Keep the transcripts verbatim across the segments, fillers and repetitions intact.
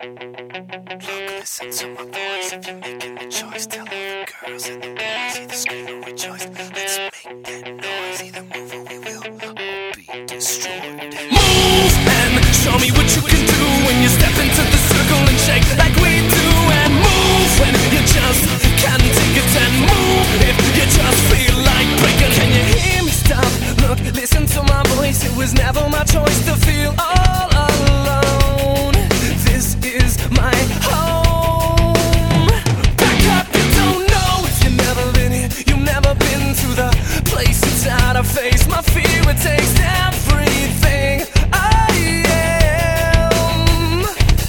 Look, listen to my voice. If you're making the choice, tell all the girls and the boys, either scream or rejoice. Let's make that noise. Either move or we will all be destroyed. Move and show me what you can do when you step into the circle and shake like we do. And move when you just can't take it. And move if you just feel like breaking. Can you hear me? Stop, look, listen to my voice. It was never my choice to feel all alone. This is my home. Back up, you don't know if you've never been here. You've never been to the place inside I face. My fear, it takes everything I am.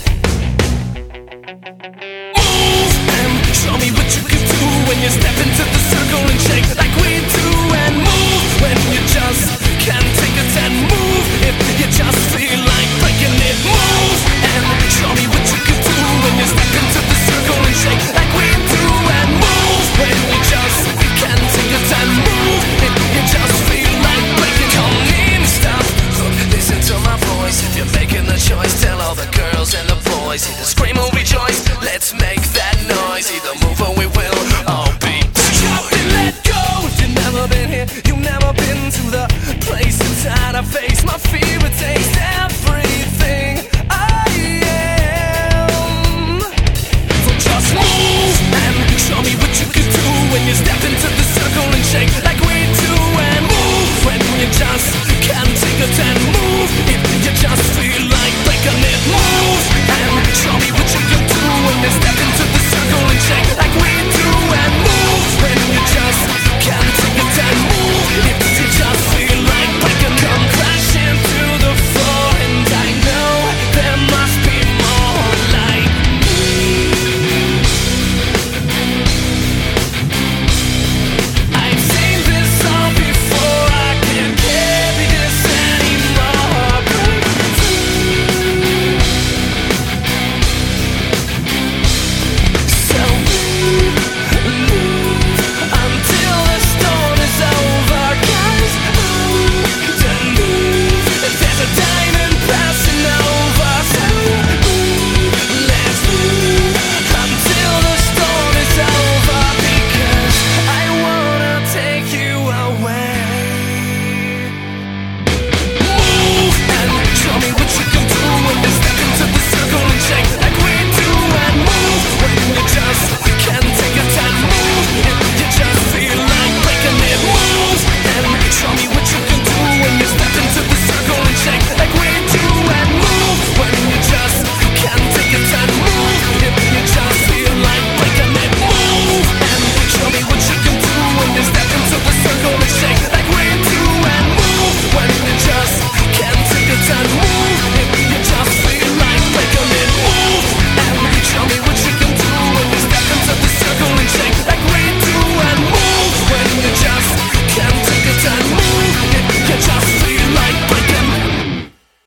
Move and show me what you can do when you step into the circle and shake like we do. And move when you just can't take it. And move if you just feel like breaking it. Move and show me what you can do when you step into the circle and shake like we do. And move when you just can't take it. And move if you just feel like breaking. Come in, stop, look, listen to my voice. If you're making the choice, tell all the girls and the boys, either scream or rejoice. Let's make